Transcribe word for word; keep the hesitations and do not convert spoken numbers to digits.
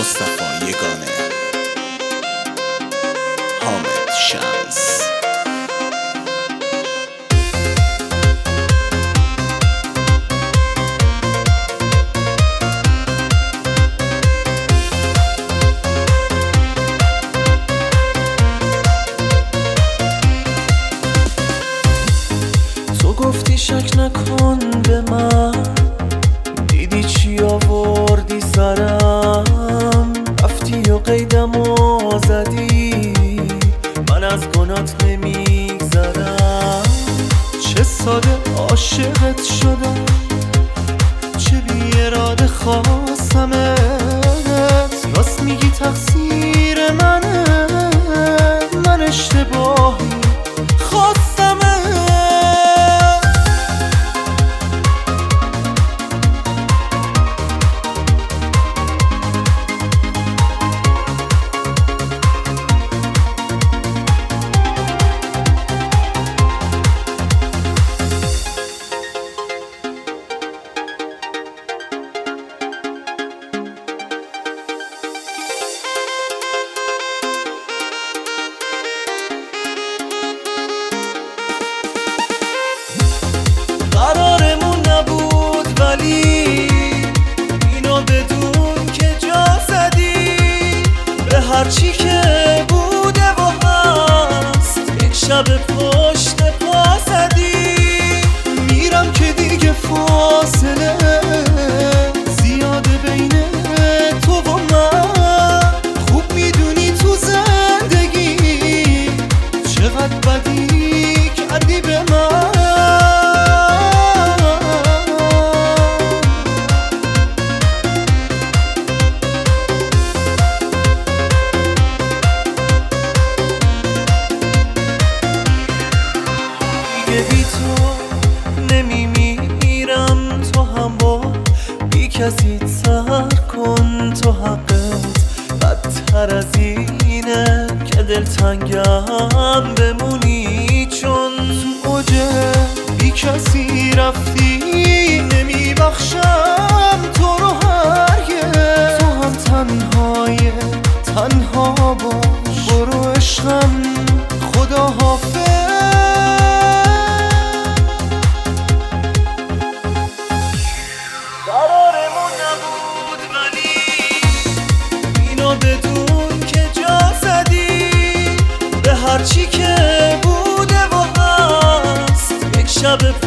مصطفی یگانه، حامد شمس. تو گفتی شک نکن به من، دیدی چی آوردی سرم، رفتی و قیدم و زدی، من از گنات نمیگذرم. چه ساده عاشقت شدم، چه بی اراده خواستمت. راست میگی تقصیر منه، من اشتباهی خواستمت. قرارمون نبود ولی اینو بدون که جا زدی به هرچی که بوده و هست. یک شب پشت پا زدی، میرم که دیگه فاصله زیاده بین تو و من. خوب میدونی تو زندگی چقدر بدی کردی به من. بی تو نمیمیرم، تو هم با بی کسی تر کن. تو حقت بدتر از اینه که دلتنگم بمونی، چون تو اوج بی کسی رفتی. نمیبخشم تو رو هرگز، تو هم تنهای تنها باش. برو عشقم، خدا حافظ. قرارمون نبود ولی اینو بدون که جا زدی به هرچی که بوده و هست. یک شب